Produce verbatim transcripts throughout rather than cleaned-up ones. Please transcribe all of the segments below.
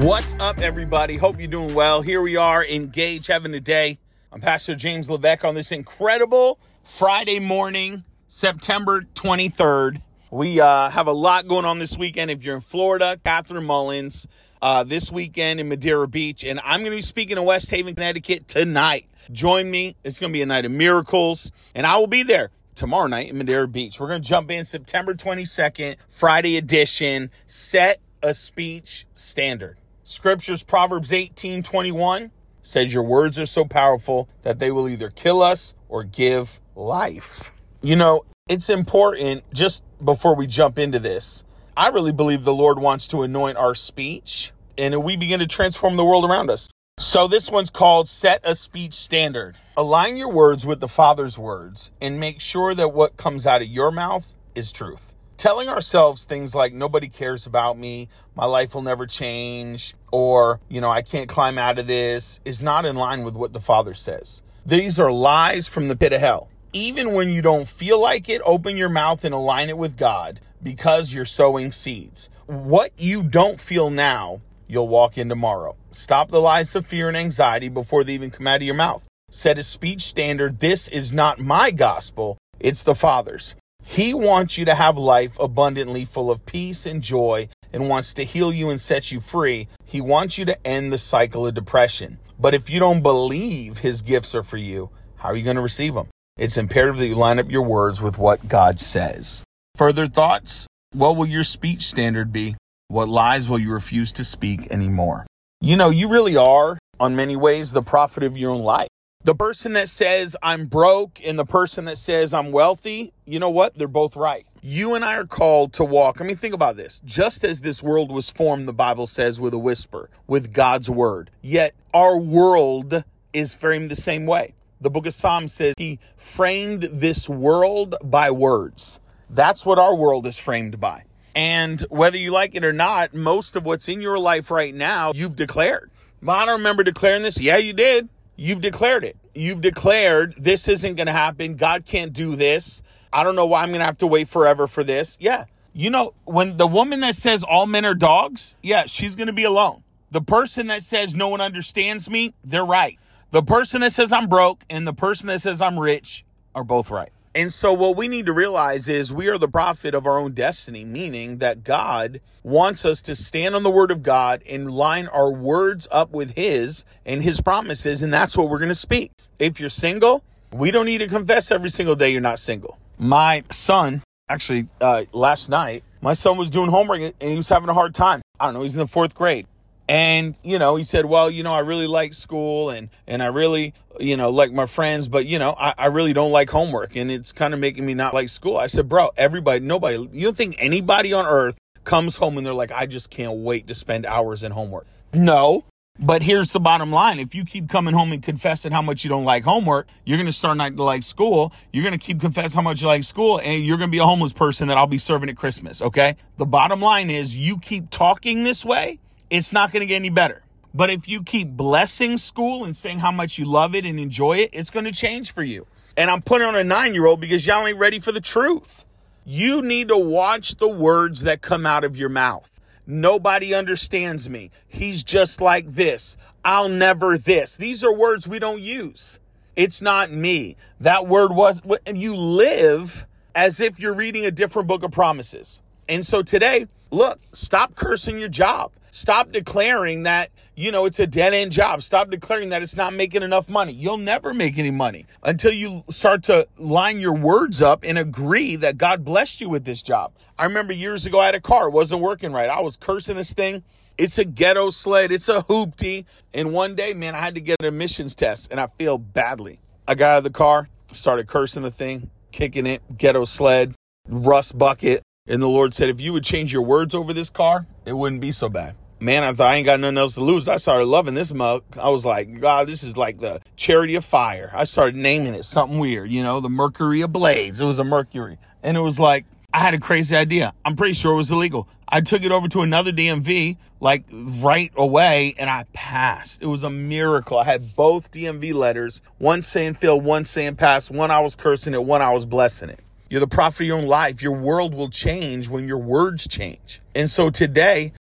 What's up, everybody? Hope you're doing well. Here we are, engaged, having a day. I'm Pastor James Levesque on this incredible Friday morning, September twenty-third. We uh, have a lot going on this weekend. If you're in Florida, Catherine Mullins, uh, this weekend in Madeira Beach. And I'm going to be speaking in West Haven, Connecticut tonight. Join me. It's going to be a night of miracles. And I will be there tomorrow night in Madeira Beach. We're going to jump in September twenty-second, Friday edition, Set a Speech Standard. Scriptures, Proverbs eighteen twenty-one says your words are so powerful that they will either kill us or give life. You know, it's important, just before we jump into this, I really believe the Lord wants to anoint our speech and we begin to transform the world around us. So this one's called Set a Speech Standard. Align your words with the Father's words and make sure that what comes out of your mouth is truth. Telling ourselves things like nobody cares about me, my life will never change, or, you know, I can't climb out of this is not in line with what the Father says. These are lies from the pit of hell. Even when you don't feel like it, open your mouth and align it with God because you're sowing seeds. What you don't feel now, you'll walk in tomorrow. Stop the lies of fear and anxiety before they even come out of your mouth. Set a speech standard. This is not my gospel. It's the Father's. He wants you to have life abundantly full of peace and joy and wants to heal you and set you free. He wants you to end the cycle of depression. But if you don't believe his gifts are for you, how are you going to receive them? It's imperative that you line up your words with what God says. Further thoughts? What will your speech standard be? What lies will you refuse to speak anymore? You know, you really are, on many ways, the prophet of your own life. The person that says I'm broke and the person that says I'm wealthy, you know what? They're both right. You and I are called to walk. I mean, think about this. Just as this world was formed, the Bible says, with a whisper, with God's word. Yet our world is framed the same way. The book of Psalms says he framed this world by words. That's what our world is framed by. And whether you like it or not, most of what's in your life right now, you've declared. Well, I don't remember declaring this. Yeah, you did. You've declared it. You've declared this isn't going to happen. God can't do this. I don't know why I'm going to have to wait forever for this. Yeah. You know, when the woman that says all men are dogs, yeah, she's going to be alone. The person that says no one understands me, they're right. The person that says I'm broke and the person that says I'm rich are both right. And so what we need to realize is we are the prophet of our own destiny, meaning that God wants us to stand on the word of God and line our words up with his and his promises. And that's what we're going to speak. If you're single, we don't need to confess every single day you're not single. My son, actually, uh, last night, my son was doing homework and he was having a hard time. I don't know. He's in the fourth grade. And, you know, he said, well, you know, I really like school and, and I really, you know, like my friends, but, you know, I, I really don't like homework and it's kind of making me not like school. I said, bro, everybody, nobody, you don't think anybody on earth comes home and they're like, I just can't wait to spend hours in homework. No, but here's the bottom line. If you keep coming home and confessing how much you don't like homework, you're going to start not to like school. You're going to keep confessing how much you like school and you're going to be a homeless person that I'll be serving at Christmas. Okay. The bottom line is you keep talking this way. It's not going to get any better. But if you keep blessing school and saying how much you love it and enjoy it, it's going to change for you. And I'm putting on a nine-year-old because y'all ain't ready for the truth. You need to watch the words that come out of your mouth. Nobody understands me. He's just like this. I'll never this. These are words we don't use. It's not me. That word was, you live as if you're reading a different book of promises. And so today, look, stop cursing your job. Stop declaring that, you know, it's a dead-end job. Stop declaring that it's not making enough money. You'll never make any money until you start to line your words up and agree that God blessed you with this job. I remember years ago I had a car. It wasn't working right. I was cursing this thing. It's a ghetto sled. It's a hoopty. And one day, man, I had to get an emissions test and I failed badly. I got out of the car, started cursing the thing, kicking it, ghetto sled, rust bucket. And the Lord said, if you would change your words over this car, it wouldn't be so bad. Man, I thought I ain't got nothing else to lose. I started loving this mug. I was like, God, this is like the Charity of Fire. I started naming it something weird, you know, the Mercury of Blades. It was a Mercury. And it was like, I had a crazy idea. I'm pretty sure it was illegal. I took it over to another D M V like right away and I passed. It was a miracle. I had both D M V letters, one saying fail, one saying pass, one I was cursing it, one I was blessing it. You're the prophet of your own life. Your world will change when your words change. And so today,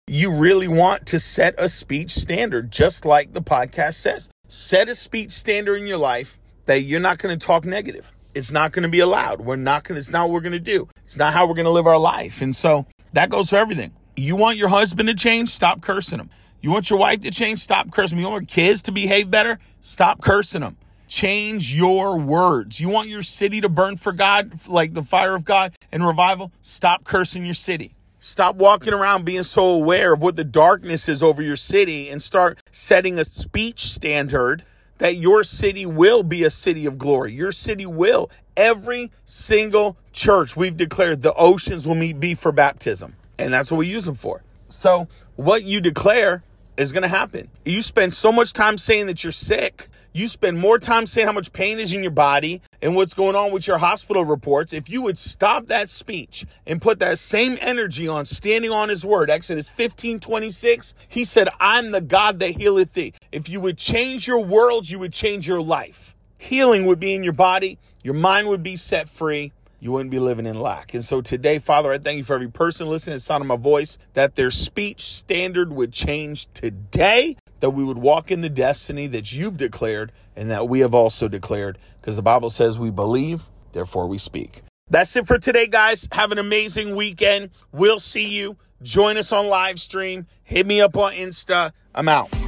you really want to set a speech standard, just like the podcast says. Set a speech standard in your life that you're not going to talk negative. It's not going to be allowed. We're not going to, it's not what we're going to do. It's not how we're going to live our life. And so that goes for everything. You want your husband to change? Stop cursing him. You want your wife to change? Stop cursing them. You want your kids to behave better? Stop cursing them. Change your words. You want your city to burn for God, like the fire of God and revival? Stop cursing your city. Stop walking around being so aware of what the darkness is over your city and start setting a speech standard that your city will be a city of glory. Your city will. Every single church we've declared the oceans will meet be for baptism. And that's what we use them for. So what you declare is going to happen. You spend so much time saying that you're sick. You spend more time saying how much pain is in your body and what's going on with your hospital reports. If you would stop that speech and put that same energy on standing on his word, Exodus fifteen twenty-six, he said, I'm the God that healeth thee. If you would change your world, you would change your life. Healing would be in your body. Your mind would be set free. You wouldn't be living in lack. And so today, Father, I thank you for every person listening to the sound of my voice, that their speech standard would change today, that we would walk in the destiny that you've declared and that we have also declared, because the Bible says we believe, therefore we speak. That's it for today, guys. Have an amazing weekend. We'll see you. Join us on live stream. Hit me up on Insta. I'm out.